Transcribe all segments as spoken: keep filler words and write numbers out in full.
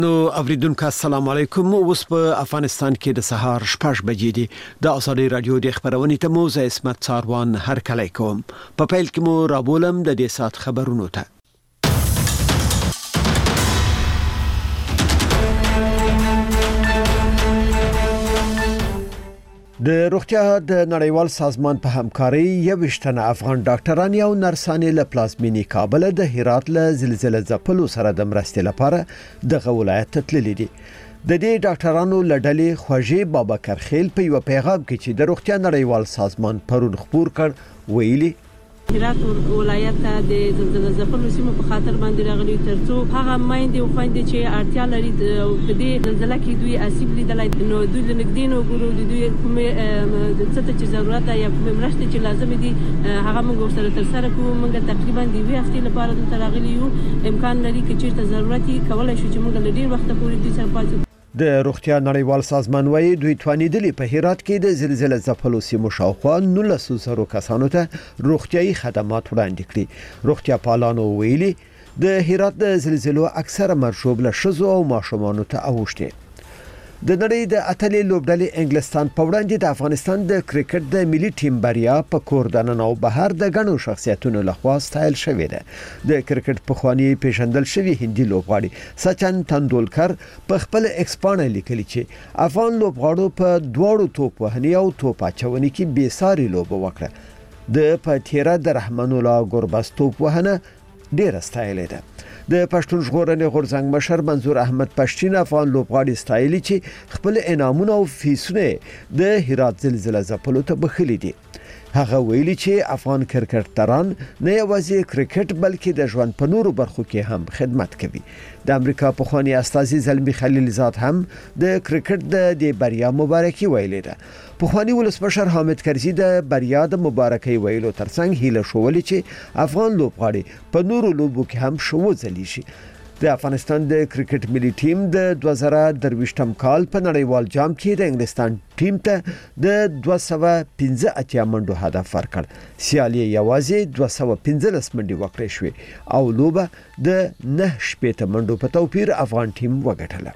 نو اوریدونکو السلام علیکم. اوس په افغانستان کې د سهار شپږ بجې دي. د ازادي رادیو د خبرونې ته مو زه اسمت څاروان هر کله کوم. په پیل کې مو رابولم د دې سات خبرونو ته. د روغتیا د نړیوال سازمان په همکاري یوشتنه افغان ډاکټران او نرسانې له پلازمینی کابل د هرات له زلزلې ځپلو سره د مرستې لپاره د ولایت تللي دي. د دې ډاکټرانو لړلې خوږی بابکر خیل په یو پیغام کې چې د روغتیا نړیوال سازمان پرون خبر کړ ویلي هرات ولایت ته د زلزلې ځپلو سیمو په خاطر باندې راغلي ترڅو هغه مایندې او خويندې چې اړتیا لري په دې زلزلې کې دوی اسیب لیدلای نو دوی لنګدین او ګورو دوی کومه څه چې ضرورت یا کومه مرسته چې لازم دي هغه موږ سره تر سره کوو. موږ تقریبا د وی هفته لپاره د راغلي یو امکان لري چې چیرته ضرورت یې کولای شو چې موږ ډیر وخت پورې دې سره پاتې. د روغتیا نړیوال سازمان وايي دوی توانیدلې په هرات کې د زلزلې ځپلو سیمو شاوخوا نولس زره کسانو ته روغتيایي خدمات وړاندې کړي. روغتیا پالانو ویلي د هرات د زلزلو اکثره مرشوب له شزو او ماشومانو ته اوښتي. د نړۍ د اتلې لوبډلې انګلستان په وړاندې د افغانستان د کرکټ د ملي ټیم بریا په کور دننه او بهر د غنو شخصیتونو لخوا ستایل شوې ده. د کرکټ په خواني پیژندل شوی هندي لوبغاړي سچن تندولکر په خپل ایکسپانه لیکلي چې افغان لوبغاړو په دوړو توپ وهنی او توپ اچونې کې بې ساري لوب وکړه. د پاتیرا د رحمان الله ګورباس توپ وهنه ډیر ستایل ده. د پښتون ژغورنې غورځنګ مشر منظور احمد پښتين افغان لوبغاړي ستایلی چې خپل انعامونه او فیسونه د هرات زلزلې ځپلو ته بخلي دي. هغه ویلي چې افغان کرکټران نه یوازې کرکټ بلکې د ژوند په نورو برخو کې هم خدمت کوي. د امریکا په خواني استاذي زلمی خلیلزاد هم د کرکټ د دې بریا مبارکي ویلې ده. په خواني ولسمشر حامد کرزي د بریا د مبارکي ویلو ترڅنګ هیله شولې چې افغان لوبغاړي په نورو لوبو کې هم شو ځلی شي. د افغانستان د کرکټ ملي ټیم د دوه زره درویشتم کال په نړیوال جام کې د انګلستان ټیم ته د دوه سوه پنځه اتیا منډو هدف ورکړ. سیالي یوازې دوه سوه پنځلس منډې وکړې شوې او لوبه د نه شپېته منډو په توپیر افغان ټیم وګټله.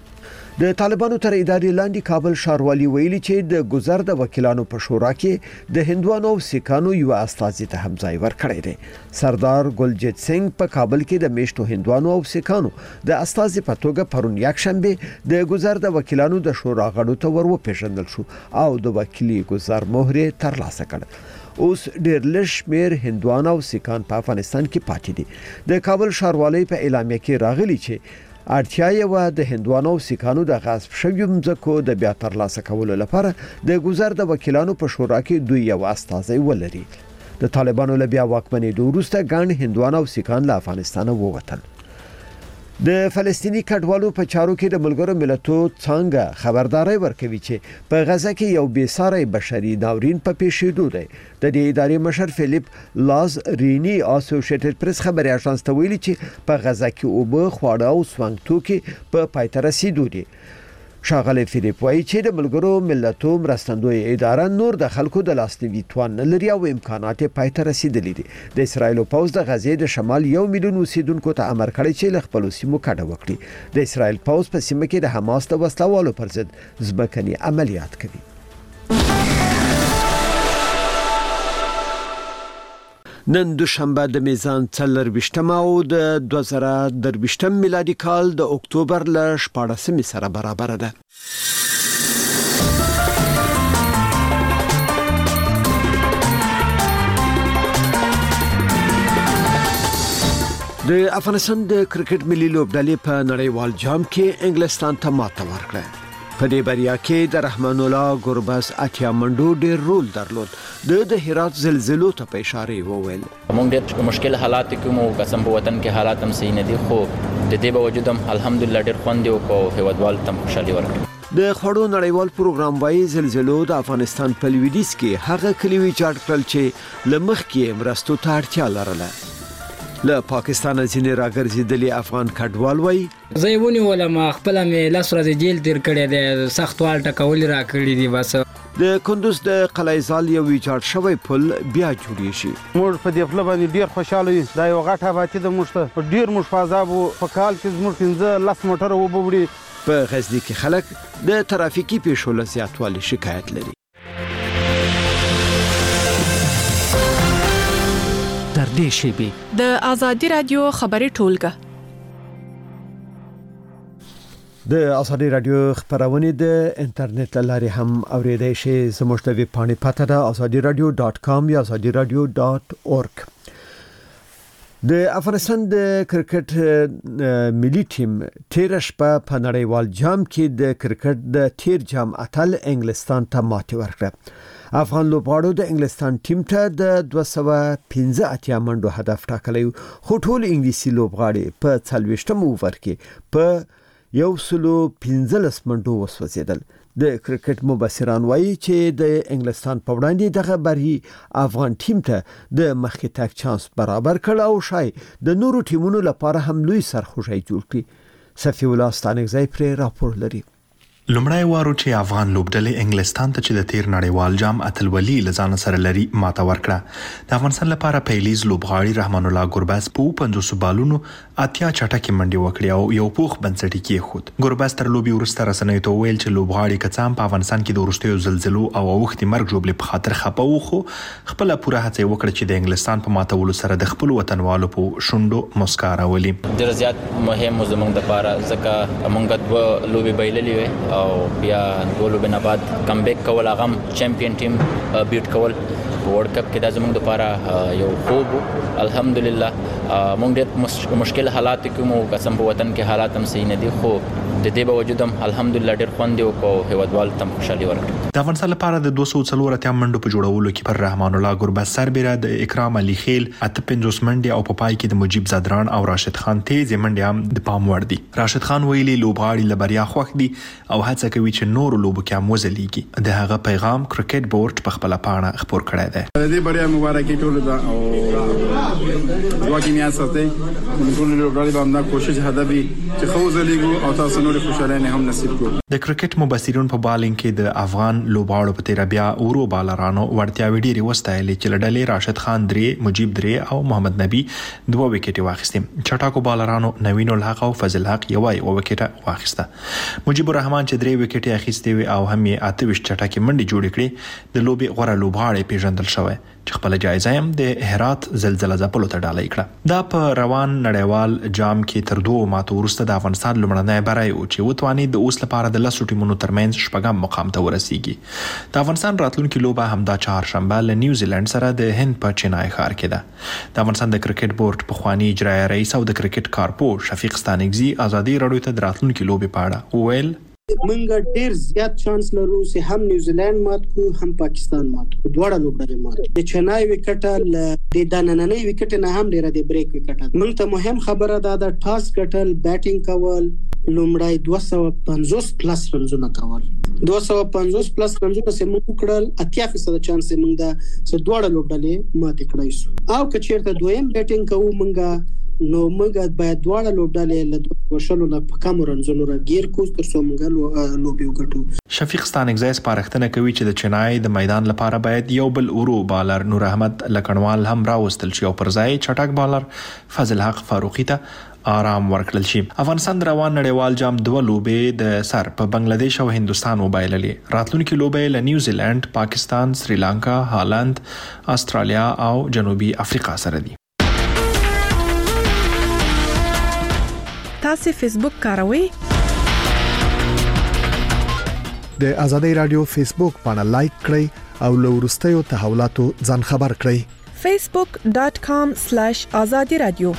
د طالبانو تر ادارې لاندې کابل ښاروالي ویلي چې د گذر د وکیلانو په شورا کې د هندوانو او سیکانو یو استازي ته هم ځای ورکړی دی. سردار ګلجیت سنگ په کابل کې د میشتو هندوانو او سیکانو د استازي په توګه پرون یک شنبه د گذر د وکیلانو د شورا غړو ته ورپېژندل شو او د وکیلي گذر مهر ترلاسه کړ. اوس ډېر لږ شمېر هندوان او سیکان په افغانستان کې پاتې دي. د کابل ښاروالۍ په اعلامیه کې راغلي چې اړتیا یې د هندوانو او سیکانو د غصب شویو مځکو د بیا ترلاسه کولو لپاره د گذر د وکیلانو په شورا کې دوی یو استازی ولري. د طالبانو له بیا واکمنېدو وروسته ګڼ هندوان او سیکان له افغانستان ووتل. د فلسطینی کډوالو په چارو کې د ملګرو ملتونو څنګه خبرداري ورکوي چې په غزه کې یو بېساري بشري ناورین په پیښېدو دی. د دې ادارې مشر فلیپ لاز رینی اسوسییټډ پریس خبري اژانس ته ویلي چې په غزه کې اوبه خواړه او سونګ توکي په پای ته رسیدو دي. شاغله فلیپ وایي چې د ملګرو ملتونو مرستندوی اداره نور د خلکو د لاسنیوي توان لري او امکانات پای ته رسیدلي دي. د اسرایل پوځ د غزې د شمال یو میلیون اوسیدونکو ته امر کړی چې له خپل سیمو کډه وکړي. د اسرایل پوځ په سیمه کې د حماس د وسلوالو پر ضد ځمکني عملیات کوي. نن دوشنبه د میزان څلرویشتم او د دوه زره درویشتم میلادي کال د اکتوبر له شپاړسمې سره برابر ده. د افغانستان د کرکټ ملي لوبډلې په نړیوال جام کې انګلستان ته ماته ورکړه. په دې بریا کې د رحمان الله ګورباس اتیا منډو ډېر رول درلود. د د هرات زلزلو ته په اشاره وویل موږ ډېر مشکل حالات کې مو قسم په وطن کې حالات هم صحیح نه دي خو د دې باوجود هم الحمدلله ډېر خوند دی او هیوادوال تم خوشالي ورکړي. د خړو نړیوال پروګرام وايي زلزلو د افغانستان په لویدیځ کې هغه کلیوي چاټ کړل چې لمخ کې مرستو ته اړتیا لرله. له پاکستان ځینې راګرځېدلي افغان کډوال وایي زه یې ونیولم خپله مې لس ورځې جیل تېر کړی دی سخت وال ټکول را کړي دي. بس د کندوز د قلعه‌زال یو ویجاړ شوی پل بیا جوړیږي. موږ په دې پل باندې ډیر خوشاله یو. دا یو غټه آبادي د موږ ته ډیر موږ په عذاب په کال کې زموږ پنځه لس موټر وبوړي. په غزنی کې خلک د ترافیکي پیښو له زیاتوالي شکایت لري. در دې شیبې د آزادي رادیو خبري ټولګه د آزادي رادیو خبرونه د انټرنیټ لارې هم اوریدای شئ. زموږ د ویب پاڼې پته ده آزادي رادیو ډاټ کام یا آزادي رادیو ډاټ اورګ. د افغانستان د کرکټ ملي ټیم تیر شپه په نړیوال جام کې د کرکټ د تیر جام اتل انګلستان ته ماتې ورکړه. افغان لوبغاړو د انګلستان ټیم ته د دوه سوه پنځه اتیا منډو هدف ټاکلی خو ټول انګلیسي لوبغاړي په څلوېښتم اوور کې په یو سلو پنځلس منډو وسوځیدل. د کرکټ مبصران وایي چې د انګلستان په وړاندې دغه بری افغان ټیم ته د مخکې تګ چانس برابر کړ او شای د نورو ټیمونو لپاره هم لوی سرخوشي جوړ کړ. صفی الله ستانګزی پر راپور لري. لومړی وارو چې افغان لوبډلې انګلستان ته چې د تیر نړیوال جام اتلولي لزان سره لري ماته ورکړه. د افغانستان لپاره پیلیز لوبغاړي رحمان الله ګرباز په پنځوس بالونو اتیا چټکي منډي وکړي او یو پوخ بنسټي کې خود. ګرباز تر لوبي ورسته رسنۍ ته ویل چې لوبغاړي کڅام په افغانستان کې د ورستیو زلزلو او اوختي مرګ جوړې په خاطر خپه خو خپل پوره هڅه وکړه چې د انګلستان په ماتولو سره د خپل وطنوالو په شونډو مسکا راولي. ډیر زیات مهم زموږ لپاره ځکه موږ د لوبي بایللې وي او بیا ګولو بنا بعد کم بیک کول هغه چمپیون ټیم بیټ کول ورلد کپ کې د زموږ لپاره یو خوب. الحمدلله موږ ډېر مشکل حالات کې مو قسم په وطن کې حالات هم صحیح نه دي خو د دې باوجود هم الحمدلله ډېر خوند یو کو هیوادوال تم خوشالي ورکړه. د افغانستان لپاره د دوه سوه څلور اتیا منډو په جوړولو کې پر رحمان الله ګرباز سربېره د اکرام علي خیل اته پنځوس منډي او په پای کې د مجيب زادران او راشد خان تیز منډي هم د پام وړ دي. راشد خان ویلي لوبغاړي لبریا خوښ دي او هڅه کوي چې نور لوبو کې هم وځلېږي. د هغه پیغام کرکټ بورډ په خپل پاڼه خبر کړی دی. د دې بریا مبارکي ټول ده او دعا کې میا ساتي ټول لوبغاړي باندې کوشش هدفي چې خو وځلېږي او تاسو نور خوشاله نه هم نصیب کو. د کرکټ مبصرون په بالینګ کې د افغان لوبغاړو په تیر بیا اورو بالرانو ورتیا ویډیري وستایلې چې لړلې راشد خان درې مجيب درې او محمد نبی دوه وکټي واخیستې. چټاکو بالرانو نوین الحق او فضل حق یو یو وکټه واخیسته. مجيب الرحمن چې درې وکټي اخیستې وي او هم یې اته ویشت چټاکي منډي جوړ کړې. د لوبي غوړه لوبغاړي پیژندل شوی چې خپل جایزه هم د هرات زلزلہ ځپلو ته ډالۍ کړه. دا په روان نړیوال جام کې تر دوه ماتو وروسته د افغانستان لومړنی بری او چې وتواني د اوس لپاره د لسو ټیمونو ترمنځ شپږم مقام ته ورسیږي. د افغانستان راتلونکي لوبه همدا چهارشنبه له نیوزیلند سره د هند په چینای ښار کې ده. د افغانستان د کرکټ بورډ پخوانی اجرایي رئیس او د کرکټ کارپو شفیق ستانکزي آزادي رادیو ته د راتلونکي لوبې په اړه وویل منګه ډیر زیات چانس لرو چې هم نیوزیلند مات کو هم پاکستان مات کو دواړه لوبډلې مات. د چنای وکټ د دانننې وکټ نه هم ډیر د بریک وکټ. موږ ته مهم خبره ده د ټاس کټل بیټینګ کول لومړی دوه سوه پنځوس پلس رنزونه کول. دوه سوه پنځوس پلس رنزونه چې موږ کړل اتیا فیصد چانس موږ د دواړه لوبډلې مات کړای شو. او که چیرته دویم بیټینګ کوو موږ نو موږ باید دواړه لوبډلې له دوه وشلو نه کم رنزونو راګیر کو تر څو موږ لوبي وګټو. شفیق ستانکزی سپارښتنه کوي چې د چنای د میدان لپاره باید یو بل اورو بالر نور احمد لکنوال هم راوستل شي او پر ځای چټک بالر فضل حق فاروقي ته آرام ورکړل شي. افغانستان د روان نړیوال جام دوه لوبې د سر په بنگلاديش او هندستان وبایللې. راتلونکي لوبې له نیوزیلند، پاکستان، سریلانکا، هالند، استرالیا او جنوبي افریقا سره دي. تاسو فیسبوک کاروئ؟ د آزادی رادیو فیسبوک باندې لایک کړئ او له وروستیو تحولاتو ځان خبر کړئ. facebook dot com slash azadi radio.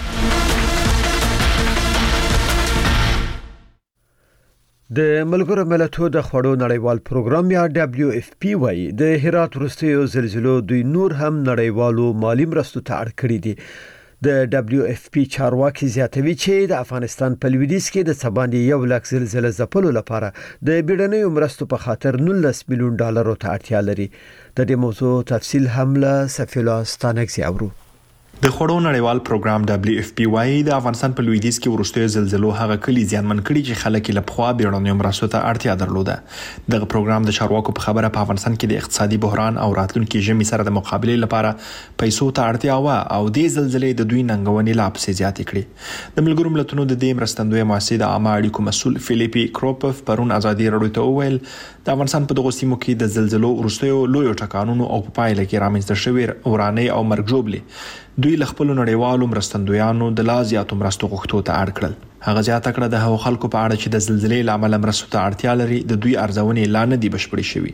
د ملګرو ملتونو د خوړو نړیوال پروګرام یا دبليو اف پی وايي د هرات وروستیو زلزلو دوی نور هم نړیوالو مالی مرستو ته اړ کړی دي. د دبليو اف پی چارواکي زیاتوي چې د افغانستان په لویدیځ کې د سباندې یو لک زلزلې ځپلو لپاره د بیړنیو مرستو په خاطر نولس میلیون ډالرو ته اړتیا لري. د دې موضوع تفصیل هم له سفیلا ستانکزي اورو. د خوړو نړیوال پروګرام دبليو اف پی وايي د افغانستان په لویدیځ کې ورستوي زلزلو هغه کلی زیانمن کړي چې خلک له پخوا بیړنیو مرستو ته اړتیا درلوده. دغه پروګرام د چارواکو په خبره په افغانستان کې د اقتصادي بحران او راتلونکي ژمي سره د مقابلې لپاره پیسو ته اړتیا و او د زلزلې د دوی ننګونې لا پسې زیاتې کړې. د ملګرو ملتونو د دې مرستندوی مؤسسې د عامه اړیکو مسول فلیپي کروپف پرون ازادي راډیو ته وویل د افغانستان په دغه سیمو کې د زلزلو ورستیو لوی ټکانونو او په پایله کې رامنځته شوی ورانه او مرګ ژوبلې دوی ل خپل نړیوالو مرستندویانو د لا زیاتو مرستو غوښتو ته اړ کړل. هغه زیاته کړه د هغو خلکو په اړه چې د زلزلې لامل مرستو ته اړتیا لري د دوی ارزونې لا نه دي بشپړې شوې.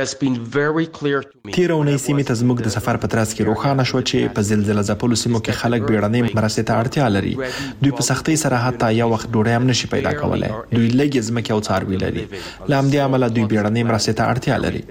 تیر اونۍ سیمې ته زموږ د سفر په ترڅ کې روښانه شو چې په زلزلې ځپلو سیمو کې خلک بیړنۍ مرستې ته اړتیا لري. دوی په سختۍ سره حتی یو وخت ډوډۍ هم نشي پیدا کولای. دوی لږ ځمکې او څاروي لري. له همدې امله دوی بیړنۍ مرستې ته اړتیا لري.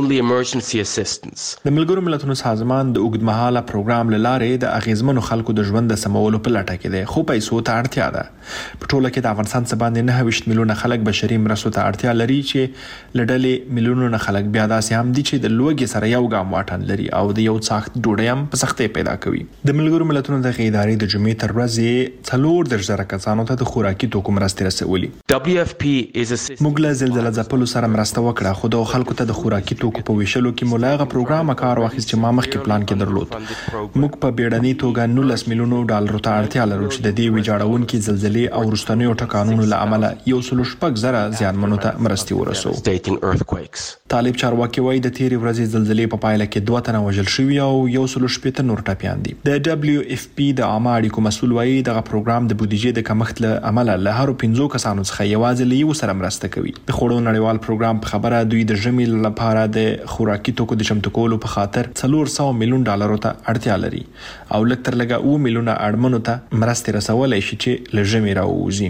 د ملګرو ملتونو سازمان د اوږدمهاله پروګرام له لارې د اغیزمنو خلکو د ژوند د سمولو په لټه کې دی خو پیسو ته اړتیا ده. په ټوله کې د افغانستان څخه باندې نه ویشت میلیونه خلک بشري مرستو ته اړتیا لري چې لړلې میلیونونه خلک بیا داسې هم دي چې د لوګي سره یو ګام واټن لري او د یو څاخت ډوډۍ هم په سختۍ پیدا کوي. د ملګرو ملتونو د ادارې د جمعې تر ورځې څلور درجه زره کسانو ته د خوراکي توکو مرستې رسولي. موږ له زلزلې ځپلو سره مرسته وکړه خو د خلکو ته د خوراکي توکو په ویشلو کې ملاغه پروګرام کار واخیست چې ما مخکې پلان کې درلود. موږ په بیړنۍ توګه نولس میلیونو ډالر ته اړتیا لرو چې د دې ویجاړونکو زلزلې او رستنیو ټکانونو له امله یو سل شپږ زره زیانمنو ته مرستې ورسو. طالب چارواکي وایي د تیرې ورځې زلزلې په پایله کې دوه تنه وژل شوي او یو سل شپږ نور ټپیان دي. د دبليو اف پی د عامه اړیکو مسول وایي دغه پروګرام د بودیجې د کمښت له امله له هر پنځو کسانو څخه یوازې له یو سره مرسته کوي. د خوړو نړیوال پروګرام په خبره دوی د ژمي لپاره د خوراکي توکو د چمتو کولو په خاطر څلور سوه میلیون ډالر ته اړتیا لري او لږ تر لږه اوه میلیونه اړمنو ته مرستې رسولای شي چې له ژمي راووځي.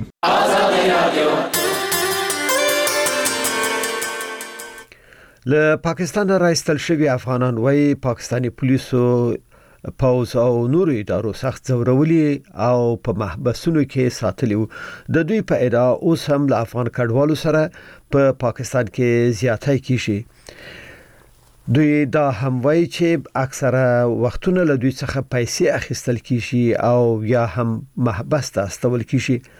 له پاکستان راایستل شوي افغانان وایي پاکستاني پولیسو پوز او نورو ادارو سخت ځورولي او په محبسونو کې ساتلي وو. د دوی په ادعا اوس هم له افغان کډوالو سره په پا پاکستان کې زیاتې کیږي. دوی دا هم وایي چې اکثره وختونه له دوی څخه پیسې اخیستل کیږي او یا هم محبس ته استول کیږي.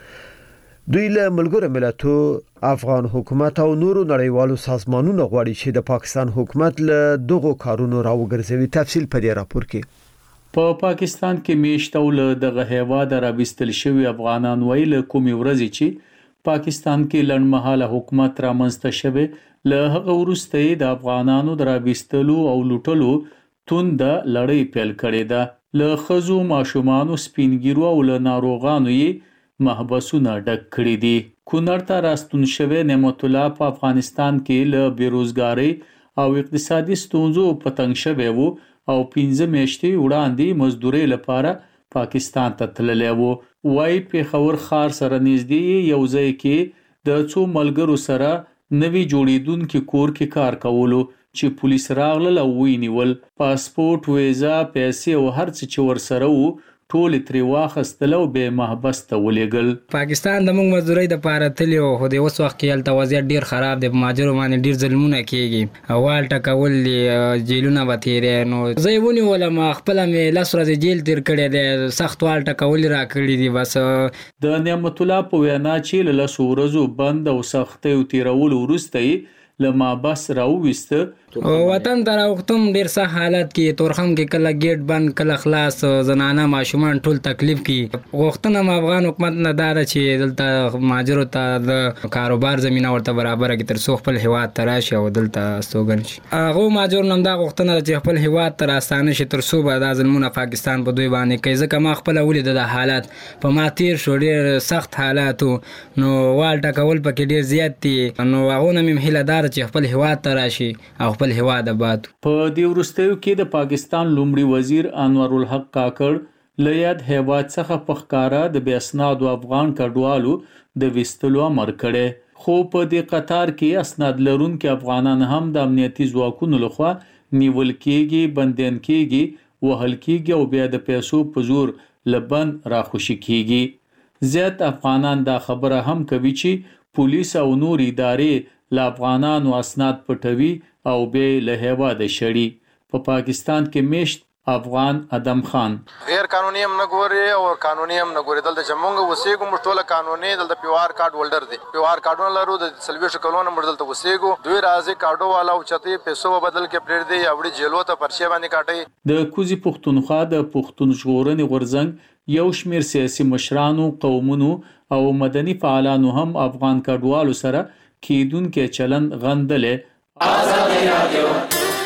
دوی له ملګرو ملتونو افغان حکومت او نورو نړیوالو سازمانونو غواړي چې د پاکستان حکومت له دغو کارونو راوګرځوي. تفصیل په دې راپور کې. په پا پاکستان کې میشت او له دغه هیواد راوستل شوی افغانان ویل کومي ورځي چې پاکستان کې لړمحاله حکومت رامنځته شوی له هغه وروسته د افغانانو دراوستلو او لوټلو توند لړۍ پیل کړې ده. له خزو ماشومان سپینګیرو او له ناروغانو یې محبسونه ډک کړي دي. کونړ ته راستون شوی نعمت الله په افغانستان کې له بیروزګاری او اقتصادي ستونزو په تنګ شوی وو او پنځه میاشتې وړاندې مزدوري لپاره پاکستان ته تللی وو. وای پیښور ښار سره نږدې یو ځای کې د څو ملګرو سره نوی جوړیدونکو کور کې کار کولو چې پولیس راغله او وینیول. پاسپورت، ویزا، پیسې او هر څه چې ورسره وو ټول تری واخستل او به محبس ته ولېګل. پاکستان د موږ مزدوري د پاره تلی او خو د اوس وخت کې هلته وضعیت ډیر خراب دی. ماجرو باندې ډیر ظلمونه کیږي او والټه کول دي جیلونه به تیرې نو زه ونی ولم خپل مې لاس ورځ جیل تیر کړی دی. سخت والټه کول را کړی دي. بس د نعمت الله په وینا چې له لاسو ورځو بند او سختۍ تیرول وروسته لما بس راوويسته وطن ته راوختم. ډیر ښه حالت کې تورخم کې کله گیټ بند کله خلاص زنانه ماشومان ټول تکلیف کې. غوښتنه م افغان حکومت نه دار چې دلته ماجرو ته د کاروبار زمينه ورته برابر کې تر څو خپل هواد ته راشي او دلته استوګن شي. هغه ماجر نن دا غوښتنه چې خپل هواد ته راستانه شي تر څو به د ظلمونه پاکستان په دوی باندې کوي. ځکه ما خپل ولید د حالات په ما تیر شو ډیر سخت حالات نو والټه کول پکې ډیر زیات دي. نو هغه نه مم هله دار چې خپل هواد ته راشي او خپل هواد آباد. په دې وروستیو کې د پاکستان لومړي وزیر انور الحق کاکړ له یاد هیواد څخه په ښکارا د بې اسنادو افغان کډوالو د وستلو امر کړی. خو په دې قطار کې اسناد لرونکي افغانان هم د امنیتي ځواکونو لخوا نیول کېږي، بندیان کېږي، وهل کېږي او بیا د پیسو په زور لبن راخوشي کېږي. زیات افغانان دا خبره هم کوي چې پولیس او نور ادارې له افغانانو اسناد پټوي او به له هیواده شړي. په پاکستان کې میشت افغان ادم خان. غیر قانوني هم نه ګوري او قانوني هم نه ګوري. دلته چې موږ وسیګو موږ ټول قانوني دلته پیوار کارت هولډر دي. پیوار کارتونه لرو د سلويش کلونه موږ دلته وسیګو. دوی راځي کارډو والا او چتي پیسو بدل کې پرېږ دي اوړي جیلو ته پرچې باندې کاټي. د کوزي پښتونخوا د پښتون ژغورنې غورځنګ یو شمېر سیاسي مشرانو، قومونو او مدني فعالانو هم افغان کډوالو سره کېدونکې چلند غندلې. آزادي رادیو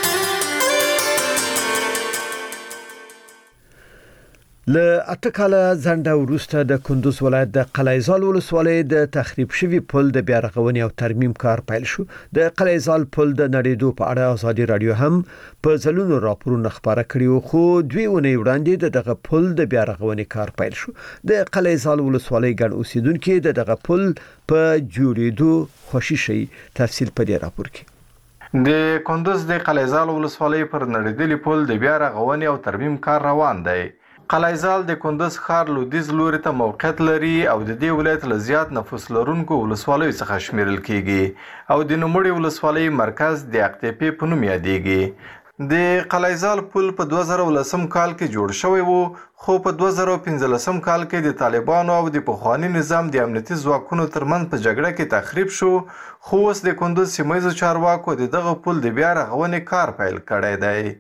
له اته کاله ځنډه وروسته د کندوز ولایت د قلعهزال ولسوالۍ د تخریب شوي پل د بیا رغونې او ترمیم کار پیل شو. د قلعهزال پل د نړیدو په اړه آزادي رادیو هم په ځلونو راپورونه خبره کړي، خو دوی ونې وړاندې د دغه پل د بیا رغونې کار پیل شو. د قلعهزال ولسوالۍ ګڼ اوسیدونکو د دغه پل په جوړېدو خوشي شي. تفصیل په دې راپور کې. د کندوز د قلعهزال ولسوالۍ پر نړیدلي پل د بیا رغونې او ترمیم کار روان دی. قلعهزال د کندوز ښار لویدیځ لوري ته موقعیت لري او د دې ولایت له زیات نفوس لرونکو ولسوالیو څخه شمیرل کیږي او د نوموړي ولسوالۍ مرکز د اقتیپې په نوم یادېږي. د قلعهزال پل په دوه زره ولسم کال کې جوړ شوی وو، خو په دوه زره پنځلسم کال کې د طالبانو او د پخواني نظام د امنیتي ځواکونو ترمنځ په جګړه کې تخریب شو. خو اوس د کندوز سیمه چارواکو د دغه پل د بیا رغونې کار پیل کړی دی.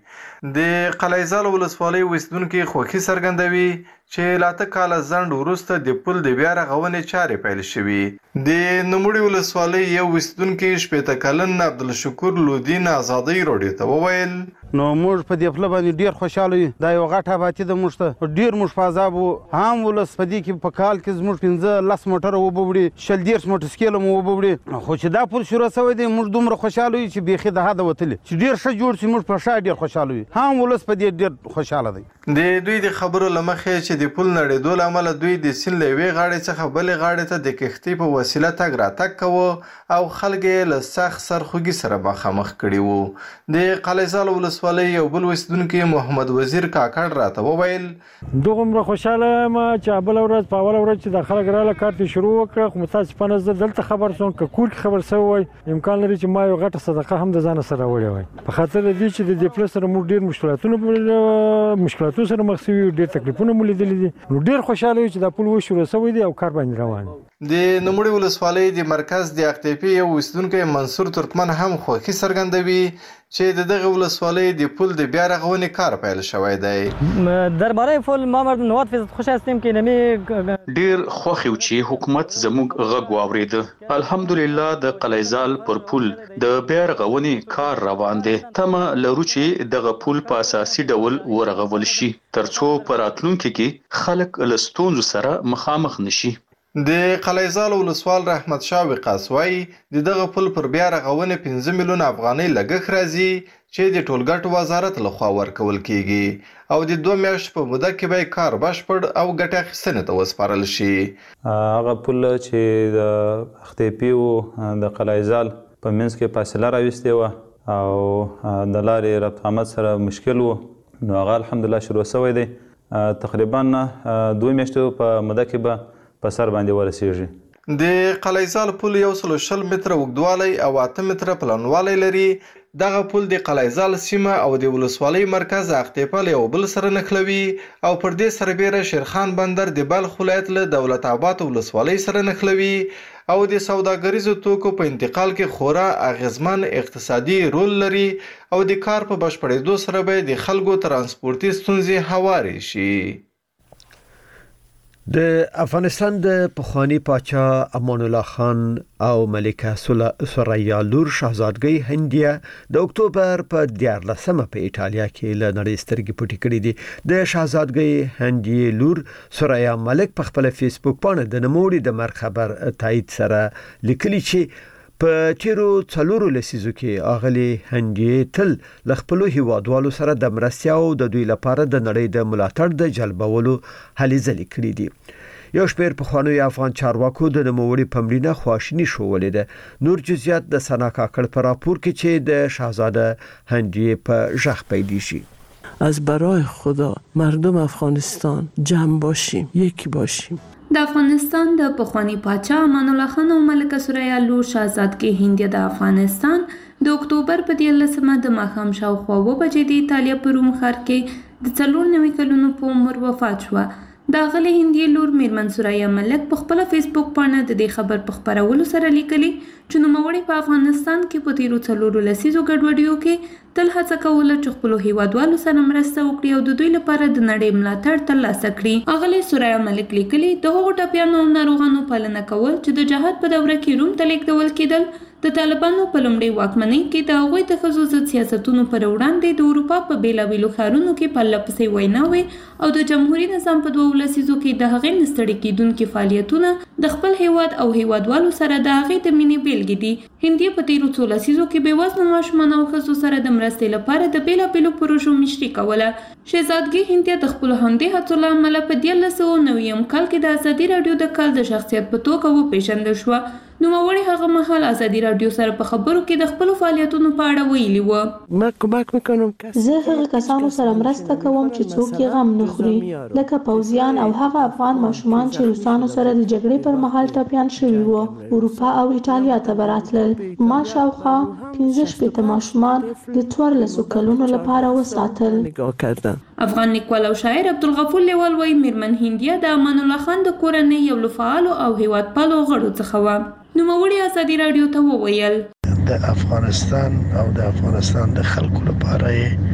د قلعهزال ولسوالۍ اوسیدونکي خوښي څرګندوي چې لاته کاله ځنډ وروسته د پل د بیا رغونې چارې پیل شوې. د نوموړي ولسوالۍ یو اوسیدونکي شپېته کلن عبدالشکور لودین آزادۍ راډیو ته وویل نو موږ په دې پله باندې ډېر خوشحاله یو. دا یو غټ آبادي ده، موږ ته ډېر موږ په عذاب وو. عام ولس په دې کې په کال کې زموږ پنځه لس موټره وبه وړي، شل دېرش موټر سکیله مو وبه وړي. خو چې دا پل شروع شوی دی موږ دومره خوشحاله یو چې بیخي د حده وتلي چې ډېر ښه جوړ شي. موږ په ښه ډېر خوشحاله یو. عام ولس په دې ډېر خوشحاله دی. د دوی د خبرو له مخې چې د پل نړېدو له امله دوی د سیند له یوې غاړې څخه بلې غاړې ته د کښتۍ په وسیله تګ راتګ کوه او خلک یې له سخت سرخوږي سره مخامخ کړي وو. د قلعهزال ولسوالۍ یو بل اوسیدونکي محمد وزیر کاکړ راته وویل دومره خوشحاله یم چې بله ورځ په اوله ورځ چې د خلک راله کار ته شروع وکړه، خو متاسفانه زه دلته خبر شوم که کور کې خبر شوی وای امکان لري چې ما یو غټه صدقه هم د ځانه سره راوړې وای. په خاطر د دې چې د دې پل سره موږ ډېر مشکلاتونه مشکلاتو سره مخ شوي، ډېر تکلیفونه مو لیدلي دي. نو ډېر خوشحاله یو چې دا پل وشروع شوی دی او کار باندې روان دی. د نوموړي ولسوالۍ د مرکز د اقتیپې یو اوسیدونکی منصور ترکمن هم خوښي څرګندوي چې د دغه ولسوالۍ د پل د بیا رغونې کار پیل شوی دی. درباره پل ما نود فیصد خوش هستیم که نمی ډیر خوښ یو چې حکومت زموږ غږ واورېد. الحمدلله د قلعهزال پر پل د بیا رغونې کار روان دی. تمه لرو چې دغه پل په اساسي ډول ورغول شي ترڅو په راتلونکي کې خلک له ستونزو سره مخامخ نشي. د قلعهزال ولسوال رحمت شاه وقاص وایي د دغه پل پر بیا رغونې پنځه میلیونه افغانۍ لګښت راځي چې د ټولګټو وزارت لخوا ورکول کیږي او د دوه میاشتو په موده کې به کار بشپړ او ګټه اخیستنې ته وسپارل شي. هغه پل چې د اختیپي او د قلعهزال په منځ کې فاصله راوستې وه او د لارې ربط آمد سره مشکل و، نو هغه الحمدلله شروع شوی دی. تقریبا دوه میاشتو په موده کې به په سر باندې ورسیږي. د قلعهزال پل یو سل شل متره اوږدوالی او اته متره پلنوالی لري. دغه پل د قلعهزال سیمه او د ولسوالۍ مرکز اقتیپه له یو بل سره نښلوي او پر دې سربیره شیرخان بندر د بلخ ولایت له دولت آباد ولسوالۍ سره نښلوي او د سوداګریزو توکو په انتقال کې خورا اغیزمن اقتصادي رول لري او د کار په بشپړېدو سره به د خلکو ترانسپورتي ستونزې هوارې شي. د افغانستان د پخوانی پاچا امان الله خان او ملکه ثریا لور شاهزادګۍ هندیه د اکتوبر په دیارلسمه په ایټالیا کې له نړۍ سترګې پټې کړې دي. د شاهزادګۍ هندیه لور ثریا ملک په خپل فیسبوک باندې د نوموړي د مرګ خبر تایید سره لیکلي چې په تیرو څلورو لسیزو کې اغلی هندیه تل ل خپل هیوادوالو سره د مرستیا او د دوی لپاره د نړۍ د ملاتړ د جلبولو هلې ځلې کړې دي. یو شمېر پخوانیو افغان چارواکو د نوموړي په مړینه خواشیني ښودلې ده. نور جزئیات د سنا کاکړ په راپور کې چې د شاهزاده هندیه په ژغ پیدا شي. از برای خدا مردم افغانستان جمع باشیم، یکی باشیم. د افغانستان د پخوانی پاچا امان الله خان او ملکه ثریا لور شاهزادګۍ هندیه د افغانستان د اکتوبر په دیارلسمه د ماښام شاوخوا اوه بجې د ایټالیا په روم ښار کې د څلور نوي کلونو په عمر وفات شوه. د اغلې هندي لور میرمن سوریا ملک په خپل فیسبوک باندې د دې خبر په خبرولو سره لیکلي چې نوموړي په افغانستان کې په تیرو څلورو لسیزو ګډوډیو کې تل هڅه کوله چې خپلو هیوادوالو سره مرسته وکړي او د دوی لپاره د نړۍ ملاتړ ترلاسه کړي. اغلې سوریا ملک لیکلي د هغو ټپیانو او ناروغانو پالنه کول چې د جهاد په دوره کې روم ته لیږدول کېدل د طالبانو په لومړۍ واکمنۍ کې د هغوی د ښځو ضد سیاستونو پر وړاندې د اروپا په بېلابېلو ښارونو کې پرله پسې ویناوې او د جمهوري نظام په دوو لسیزو کې د هغې نه ستړي کېدونکي فعالیتونه د خپل هیواد او هیوادوالو سره د هغې د مینې بیلګې دي. هندي په تیرو څو لسیزو کې بېوزلو ماشومانو او ښځو سره د مرستې لپاره د بېلابېلو پروژو مشري کوله. شهزادګۍ هندیه د خپلو همدې هڅو له امله په دیارلس سوه نویم کال کې د ازادي راډیو د کال د شخصیت په توګه وپېژندل شوه. نوموړي هغه مهال ازادي راډیو سره په خبرو کې د خپلو فعالیتونو په اړه ویلي و. ما کمک میکنم زه هغه کسانو سره مرسته کوم چې څوک یې غم نه خوري، لکه پوځیان او هغه افغان ماشومان چې روسانو سره د جګړې پر مهال ټپیان شوي وو. اروپا او ایټالیا ته به راتلل. ما شاوخوا پنځه شپېته ماشومان د څوارلسو کلونو لپاره وساتل. افغان لیکوال او شاعر عبدالغفور لیوال وایي میرمن هندیه د امان الله خان د کورنۍ یو له فعالو او هیوادپالو غړو څخه وه. نوموړي ازادي راډیو ته وویل د افغانستان او د افغانستان د خلکو لپاره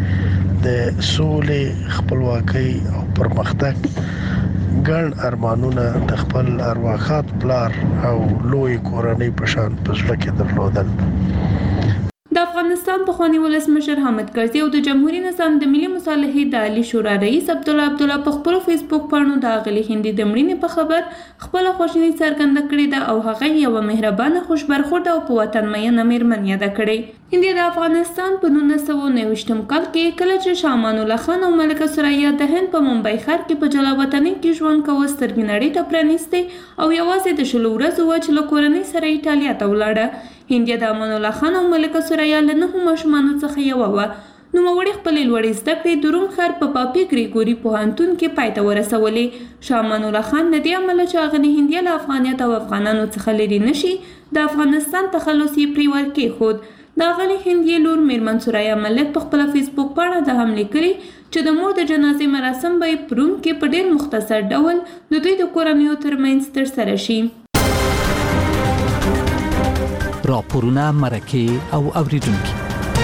د سولې، خپلواکۍ او پرمختګ ګڼ ارمانونه د خپل ارواښاد پلار او لوی کورنۍ په شان په زړه کې درلودل. د افغانستان پخوانی ولسمشر حامد کرزي او د جمهوریت نظام د ملي مصالحې د عالی شورا رئیس عبدالله عبدالله په خپل فیسبوک باندې د اغلی هندي د مړینې په خبر خپل خوشحالي څرګنده کړې ده او هغه یو مهربانه خوشبرخورد او په وطن مینه میرمن یاد کړې. هندي د افغانستان په نولس سوه نوي ویشتم کال کې کله چې شاه امان الله خان او ملکه ثریا د هند په ممبئی ښار کې په جلا وطنۍ کې ژوند کوه سترګې نړۍ ته پرانیستې او یوازې د شلو ورځو وه چې له کورنۍ سره ایټالیا ته ولاړه. هندیه د امان الله خان او ملکه ثریا له نهو ماشومانو څخه یوه وه. نوموړي خپلې لوړې زده کړې د روم ښار په پاپي ګریګوري پوهنتون کې پای ته ورسولې. شاه امان الله خان د دې امله چې اغلې هندیه له افغانیت او افغانانو څخه لرې نشي د افغانستان تخلص یې پرې ورکېښود. د اغلې هندیې لور میرمن ثریا ملک په خپله فیسبوک پاڼه د هم لیکلي چې د مور د جنازې مراسم به یې په روم کې په ډېر مختصر ډول د دوی د کورنیو ترمنځ ترسره شي. راپورونه، مرکې او اوریدونکي.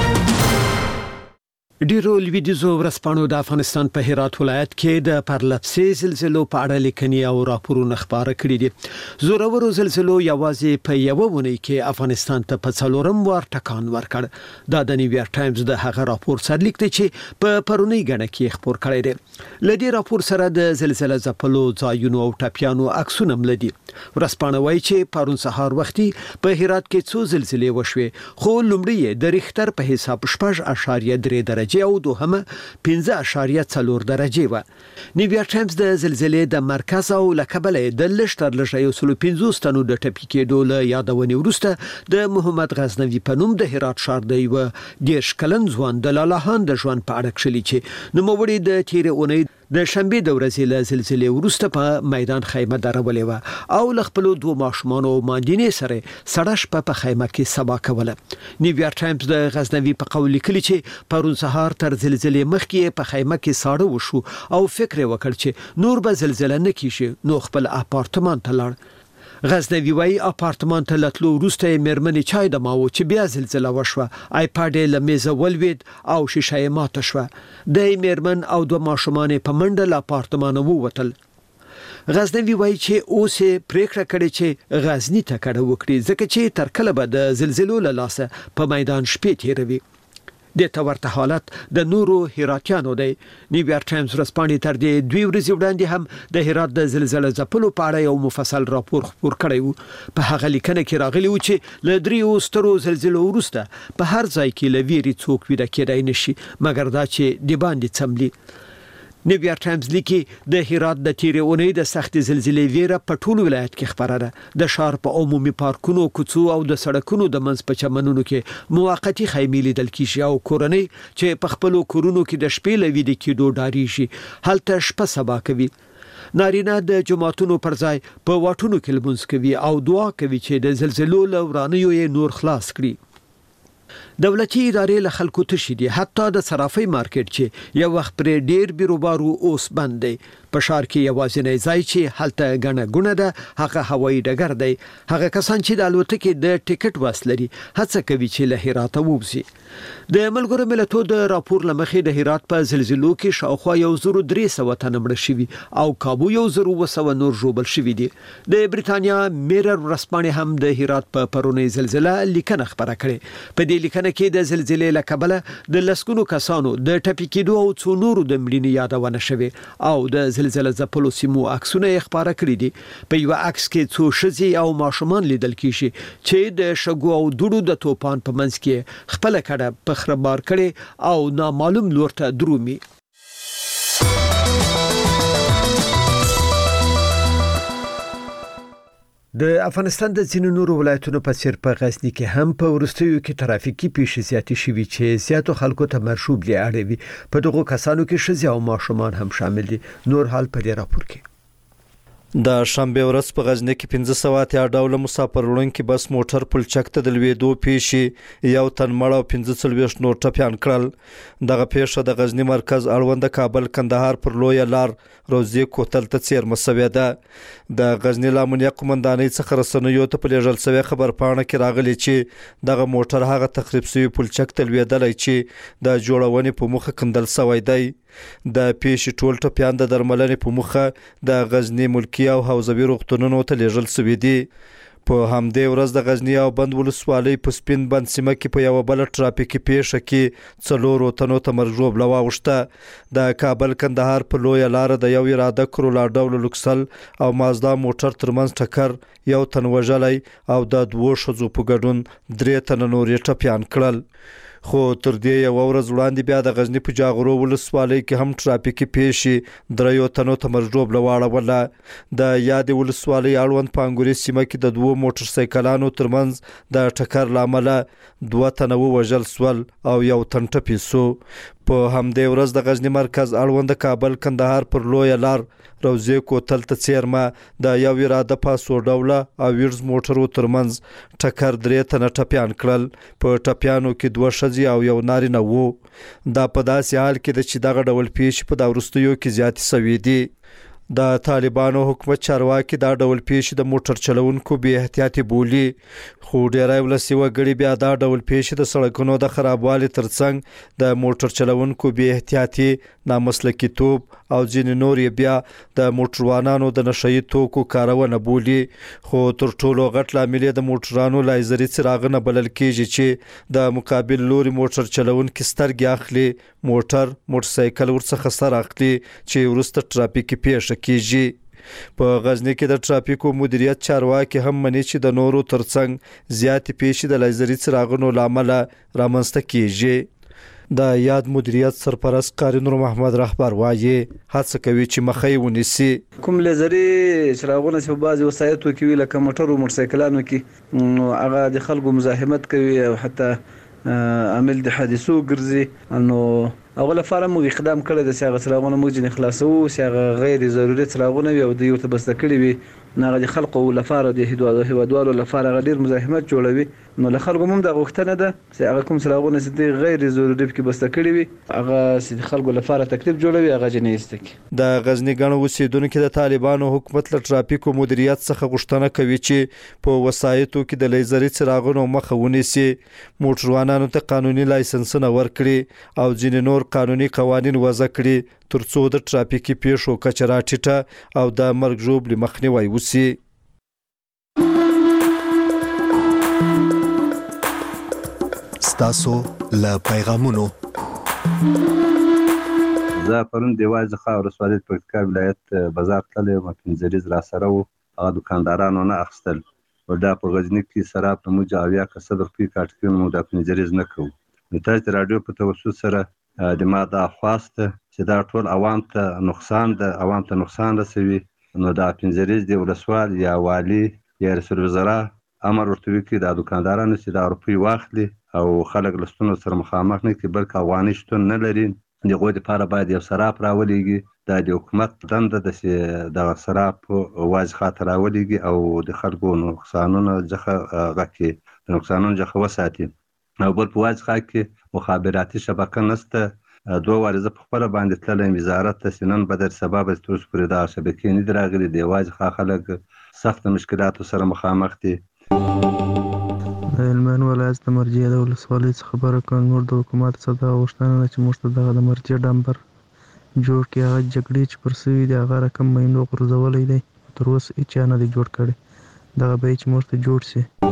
ډیرو لویدیځو ورځپاڼو د افغانستان په هرات ولایت کې د پرلپسې زلزلو په اړه لیکنې او راپورونه خبره کړي دي. زورورو زلزلو یوازې په یوه ونې کې افغانستان ته په څلورم وار ټکان ورکړ. دا د نیویارک ټایمز د هغه راپور سرلیک دی چې په پرونی غڼه کې خبر کړی دی. لدی راپور سره د زلزلې ځپلو ځایونو او ټپیانو عکسونه ملدي. ورځپاڼه وایي چې پرون سهار وختي په هرات کې څو زلزلې وشوې، خو لومړی د ریختر په حساب شپږ اعشاریه درې درجه او دوهمه پنځه اعشاریه څلور درجه و. نیویارک ټایمز د زلزلې د مرکز او لکبل د لشتر لږه یو سل پنځوس تنو د ټپي کېدو له یادونې وروسته د محمد غزنوي په نوم د هرات ښار دی و دیرش کلن ځوان د لالاهان د ژوند په اړه کښلي چې نوموړي د تیرې اونۍ د شنبې د ورځې له زلزلې وروسته په میدان خیمه درولې و او له خپلو دوه ماشومانو او ماندینې سره سړه شپه په خیمه کې سبا کوله. نیویارک ټایمز د غزنوي په قول لیکلي چې پرون سهار تر زلزلې مخکې په خیمه کې ساړه وشو او فکر وکړ چې نور به زلزله نه کیږي، نو خپل اپارتمان ته لاړ. غزنوي وايي اپارتمان ته لتلو وروسته مېرمنې چای دماوه چې بیا زلزله وشوه. آیپاډ یې له میزه ولوېد او شیشه یې ماته شوه. د مېرمن او دوه ماشومان په منډه له اپارتمانه ووتل. غزنوي وايي چې اوس یې پریکړه کړې چې غزني ته کډه وکړي ځکه چې تر کله به د زلزلو له لاسه په میدان شپې تیروي. د تورته حالت د نورو هراتیانو دی. نیویارک ټایمز ورځپاڼې تر دې دوی ورځې وړاندې هم د هرات د زلزلې ځپلو په اړه یو مفصل راپور خپور کړی و. په هغه لیکنه کې راغلی و چې له دریو سترو زلزلو وروسته په هر ځای کې له ویرې څوک ویده کېدای نشي مګر دا چې د باندې څملي. نیویارک ټایمز لیکي د هرات د تیرې اونۍ د سخت زلزلې ویره په ټول ولایت کې خبره ده. د ښار په عمومي پارکونو، کوڅو او د سړکونو د منځ په چمنونو کې موقتي خیمې لیدل کیږي او کورنۍ چې په خپلو کورونو کې د شپې له ویده کېدو ډاریږي هلته شپه سبا کوي. نارینه د جماعتونو پر ځای په واټونو کې لمونځ کوي او دعا کوي چې د زلزلو له ورانیو یې نور خلاص کړي. دولتي ادارې له خلکو تشي دي، حتی د صرافي مارکیټ چې یو وخت پر ډیر بیروبارو اوس بند دی. په ښار کې یوازینی ځای چې هلته ګڼه ګونه ده هغه هوایي ډګر دی. هغه کسان چې د الوتکې د ټیکټ وس لري هڅه کوي چې له هراته ووځي. د ملګرو ملتونو د راپور لمخې د هرات په زلزلو کې شاوخوا یو زر درې سوه تنه مړه شوي او کابو یو زر اووه سوه نور ژوبل شوي دي. د بریتانیا میرر ورځپاڼې هم د هرات په پرونی زلزله لیکنه خبره کړې. په دې لیکنه کې د زلزلې له کبله د لسګونو کسانو د ټپي کېدو او څو نورو د مړینې یادونه شوې او د زلزله ځپلو سیمو عکسونه یې خپاره کړي دي. په یو عکس کې څو ښځې او ماشومان لیدل کیږي چې د شګو او دوړو د توپان په منځ کې خپل کډه په خرابار کړي او نامعلوم لور ته درومي. د افغانستان د ځینو نورو ولایتونو په څیر په غزنی کې هم په ورستیو کې ترافیکي پیښې زیاتې شوي چې زیاتو خلکو ته مرشوب لري اړوي. په دغو کسانو کې ښځې او ماشومان هم شامل دي. نور حال په دې راپور کې. د شنبه ورځ په غزنی کې پنځه سوه اتیا ډوله مسافر وړونکي بس موټر پلچک ته د لوېدو پیښې یو تن مړ او پنځه څلوېښت نور ټپیان کړل. دغه پیښه د غزنی مرکز اړوند کابل کندهار پر لویه لار روزي کوتل ته څیرمه شوې ده. د غزنی لامنیه قومندانۍ څخه رسنیو ته په لیږل شوې خبرپاڼه کې راغلي چې دغه موټر هغه تخریب شوی پلچک ته لوېدلی چې د جوړونې په مخه کندل شوی دی. د پیښې ټول ټپیان د درملنې په مخه د غزنی ملکی او حوزوي روغتونونو ته لیږل شوي دي. په همدې ورځ د غزنی او بند ولسوالۍ په سپین بند سیمه کې په یوه بله ټرافیکي پیښه کې څلورو تنو ته مرګ ژوبله واوښته. د کابل کندهار په لویه لاره د یو اراده کرولا ډوله لوکسل او مازدا موټر ترمنځ ټکر یو تن وژلی او د دوو ښځو په ګډون درې تنه نور یې ټپیان کړل. خو تر دې یو ورځ وړاندې بیا د غزنی په جاغرو ولسوالۍ کې هم ټرافیکي پیښې دریو تنو ته مرګ ژوبله واړوله. د یادې ولسوالۍ اړوند په انګوري سیمه کې د دوو موټر سایکلانو ترمنځ د ټکر له امله دوه تنه ووژل سول او یو تن ټپي سو. په همدې ورځ د غزنی مرکز اړوند کابل کندهار پر لویه لار روزي کوتل ته څیرمه د یو اراده پاسو ډوله او ویرز موټرو ترمنځ ټکر درې تنه ټپیان کړل. په ټپیانو کې دوه ښځې او یو نارینه وو. دا په داسې حال کې ده چې دغه ډول پیښې په دا وروستیو کې زیاتې شوي دي. د طالبانو حکومت چارواکي دا ډول پیښې د موټر چلونکو بې احتیاطي بولي. خو ډیری ولسي وګړي بیا دا ډول پیښې د سړکونو د خرابوالي ترڅنګ د موټر چلونکو بې احتیاطي، نامسلکیتوب او ځینې نور یې بیا د موټروانانو د نشهیي توکو کارونه بولي. خو تر ټولو غټ لامل یې د موټرانو لایزري څراغونه بلل کیږي چې د مقابل لوري موټر چلونکي سترګې اخلي، موټر موټرسایکل ورڅخه سر اخلي چې وروسته ټرافیکي پیښه کیږي. په غزنی کې د ټرافیکو مدیریت چارواکي هم مني چې د نورو ترڅنګ زیاتې پیښې د لایزري څراغونو له امله رامنځته کیږي. د یاد مدیریت سرپرست قاری نور محمد رهبر وایي هڅه کوي چې مخه یې ونیسي. کوم لیزري څراغونه چې په بعضې وسایطو کې وي لکه موټرو موټرسایکلانو کې نو هغه د خلکو مزاحمت کوي او حتی عامل د حادثو ګرځي. نو اول لپاره موږ اقدام کړی د هغه څراغونه موږ ځینې خلاصوو چې هغه غیر ضروري څراغونه وي او دوی ورته بسته کړي وي نو هغه د خلکو لپاره د هیوادوالو لپاره هغه ډېر مزاحمت جوړوي. نو له خلکو هم دا غوښتنه ده چې هغه کوم څراغونه چې دوی غیر ضروري پکې بسته کړي وي هغه چې د خلکو لپاره تکلیف جوړوي هغه ځینې ایسته کړي. د غزني ګڼو اوسېدونکو د طالبانو حکومت له ټرافیکو مدیریت څخه غوښتنه کوي چې په وسایطو کې د لیزري څراغونو مخه ونیسي، موټروانانو ته قانوني لایسنسونه ورکړي او ځینې نور قانوني قوانین وضع کړي ترڅو د ټرافیکي پیښو کچه راټیټه او د مرګ ژوبلې مخنیوی وشي. ستاسو له پیغامونو زه پرون د وازخه ولسوالۍ د پکتیکا ولایت بازار تللی وم، پنځه ریز راسره وو، هغه دوکاندارانو نه اخیستل. دا په غزني کې سراب ته موږ اویا کسه د خپلې کاټکي موږ دا پنځه ریز نه کوو. نو تاسو د راډیو په توسط سره د ما دا خواسته چې دا ټول عوام ته نقصان ده، عوام ته نقصان رسوي. نو دا پنځه ریز د ولسوال یا والي یا رئیس الوزرا امر ورته وکړي دا دوکاندارانو چې دا روپۍ واخلي او خلک له ستونزو سره مخامخ نه کړي، بلکې افغاني شتون نه لري. د هغوی دپاره باید یو سراپ راولېږي. دا د حکومت دنده ده چې دغه سراپ واضح خاطر راولېږي او د خلکو نقصانونه څخه هغه کړي، د نقصانونو څخه وساتي. او بل په واځ خاک کې مخابراتي شبکه نشته دوه وارزه په خپل باندې تلل وزارت سنن بدر سبب استوس پرې دا شبکې نه دراغلي دی واځ خا خلک سخت مشکلات سره مخامخ دي. د هلمند ولایت د مرجع د ولسوالۍ څخه خبره کوم نور د حکومت څخه دا غوښتنه چې موږ ته دغه د مرجع ډمبر جوړ کړي هغه جګړې چې پر سوي دي هغه رقم مینو غورځولی دی تر اوسه هیچا نه دی جوړ کړی دغه به چې موږ ته جوړ شي.